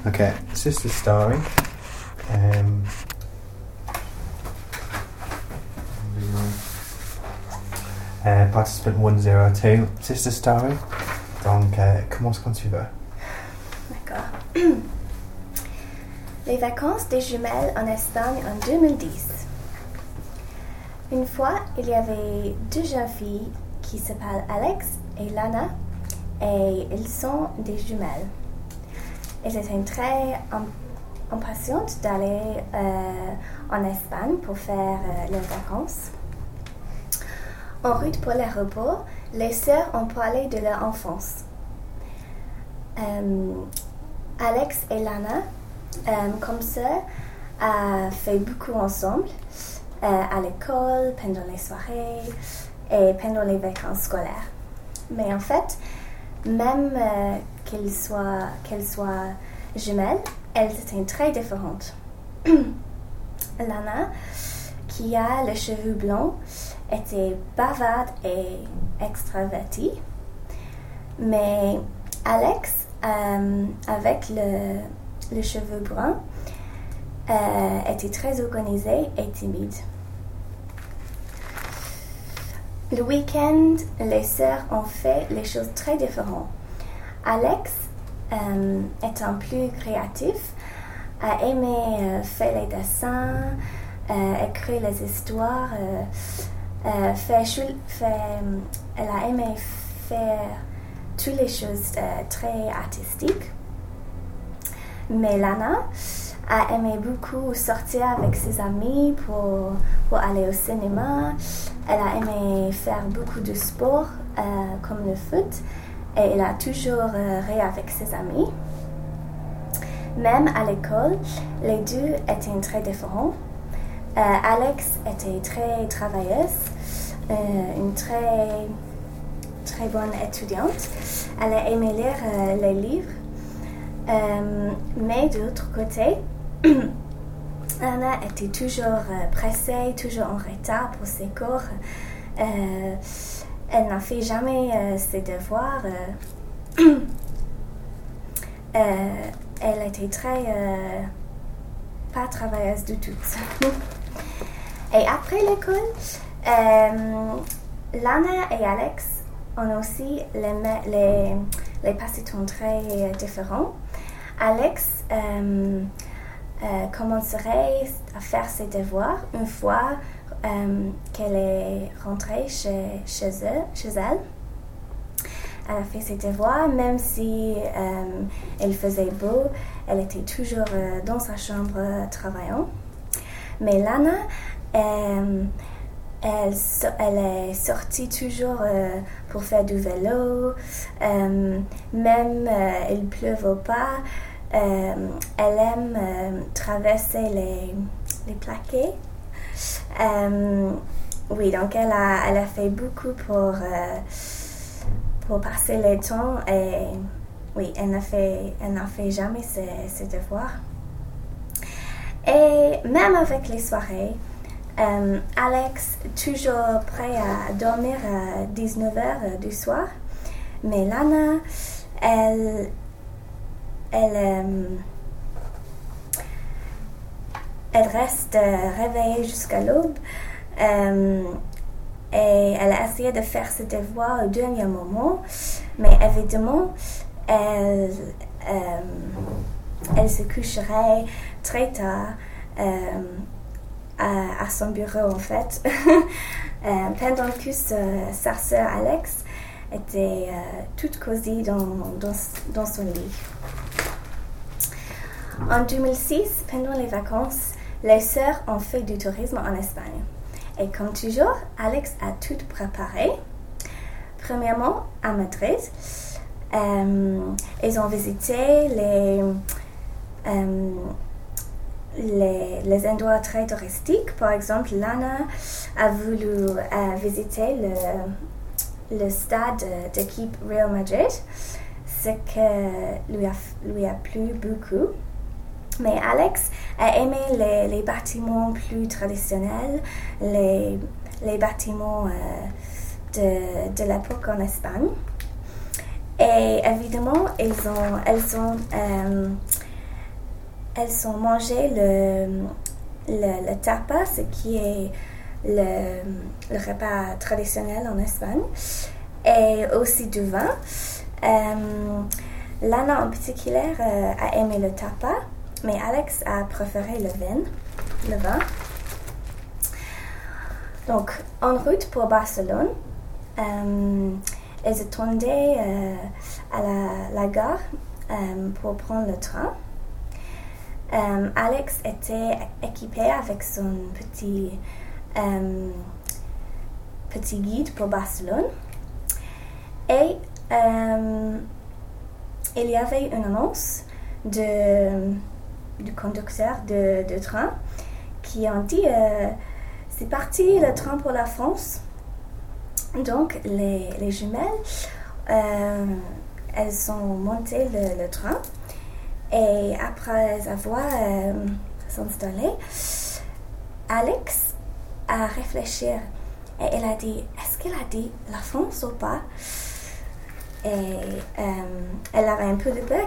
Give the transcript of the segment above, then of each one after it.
Okay, Sister Story. Participant 102, Sister Story. Donc, commence quand tu veux. D'accord. Les vacances des jumelles en Espagne en 2010. Une fois, il y avait deux jeunes filles qui s'appellent Alex et Lana, et ils sont des jumelles. Elles étaient très impatientes d'aller en Espagne pour faire leurs vacances. En route pour les repos, les sœurs ont parlé de leur enfance. Alex et Lana, comme sœurs, ont fait beaucoup ensemble, à l'école, pendant les soirées et pendant les vacances scolaires. Mais en fait, même qu'elles soient jumelles, elles étaient très différentes. Lana, qui a les cheveux blonds, était bavarde et extravertie. Mais Alex, avec les cheveux bruns, était très organisée et timide. Le week-end, les sœurs ont fait les choses très différentes. Alex, étant plus créatif, a aimé faire les dessins, écrire les histoires, elle a aimé faire toutes les choses très artistiques. Mais Lana a aimé beaucoup sortir avec ses amis pour aller au cinéma. Elle a aimé faire beaucoup de sport comme le foot et elle a toujours ri avec ses amis. Même à l'école, les deux étaient très différents. Alex était très travailleuse, une très bonne étudiante. Elle a aimé lire les livres. Mais de l'autre côté, Anna était toujours pressée, toujours en retard pour ses cours. Elle n'a fait jamais ses devoirs. Elle était très pas travailleuse du tout. Et après l'école, Lana et Alex ont aussi les passe-temps très différents. Alex commencerait à faire ses devoirs une fois qu'elle est rentrée chez elle. Elle a fait ses devoirs, même si il faisait beau, elle était toujours dans sa chambre travaillant. Mais Lana, elle est sortie toujours pour faire du vélo, même il pleuve ou pas. Elle aime traverser les plaquets. Oui, donc elle a fait beaucoup pour passer le temps et oui, elle n'a fait jamais ses devoirs. Et même avec les soirées, Alex toujours prêt à dormir à 19h du soir, mais Lana, elle reste réveillée jusqu'à l'aube et elle a essayé de faire ses devoirs au dernier moment, mais évidemment, elle se coucherait très tard à son bureau en fait, pendant que sa sœur Alex était toute cosy dans son lit. En 2006, pendant les vacances, les sœurs ont fait du tourisme en Espagne. Et comme toujours, Alex a tout préparé. Premièrement, à Madrid, ils ont visité les endroits très touristiques. Par exemple, Lana a voulu visiter le stade d'équipe Real Madrid, ce qui lui a plu beaucoup. Mais Alex a aimé les bâtiments plus traditionnels, les bâtiments de l'époque en Espagne. Et évidemment, elles ont elles ont mangé le tapa, ce qui est le repas traditionnel en Espagne, et aussi du vin. Lana en particulier a aimé le tapa, mais Alex a préféré le vin. Donc, en route pour Barcelone, elles attendaient à la gare pour prendre le train. Alex était équipé avec son petit guide pour Barcelone. Et il y avait une annonce du conducteur de train qui a dit c'est parti le train pour la France. Donc les jumelles elles ont monté le train et après avoir s'installé, Alex a réfléchi et elle a dit est-ce qu'elle a dit la France ou pas? Et elle avait un peu de peur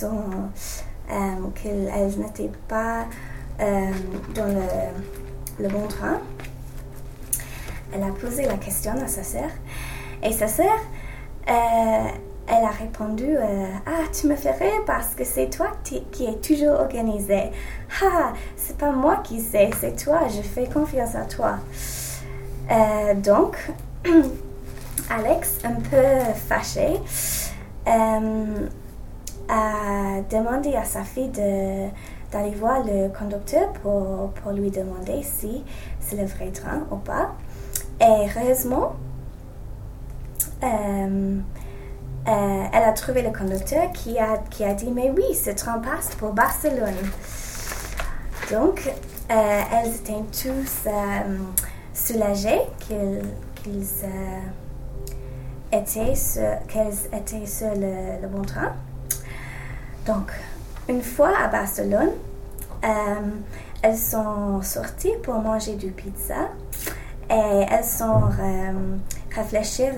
qu'elles n'étaient pas dans le bon train. Elle a posé la question à sa sœur et sa sœur elle a répondu tu me fais rire parce que c'est toi qui es toujours organisée. C'est pas moi qui sais, c'est toi, je fais confiance à toi. Donc Alex, un peu fâché, a demandé à sa fille d'aller voir le conducteur pour lui demander si c'est le vrai train ou pas. Et heureusement, elle a trouvé le conducteur qui a dit mais oui, ce train passe pour Barcelone. Donc, elles étaient tous soulagées qu'elles étaient sur le bon train. Donc, une fois à Barcelone, elles sont sorties pour manger du pizza et elles sont réfléchir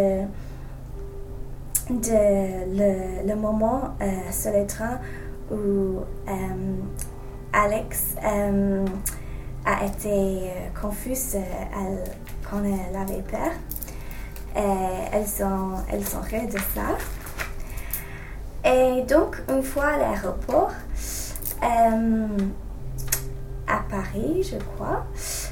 le moment sur le train où Alex a été confuse quand elle avait peur. Elles ont ri de ça. Et donc, une fois à l'aéroport, à Paris, je crois,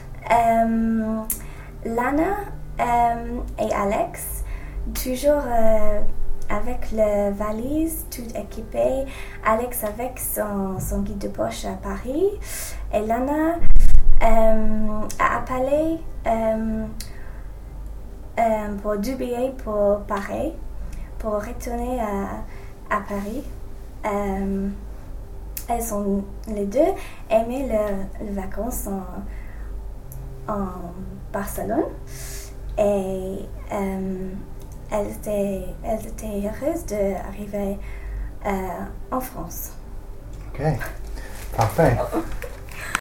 Lana et Alex, toujours avec la valise tout équipée, Alex avec son guide de poche à Paris, et Lana a appelé pour 2 billets pour Paris, pour retourner à Paris. Elles ont les deux aimé les vacances en Barcelone et elles étaient heureuses d'arriver en France. Ok, parfait.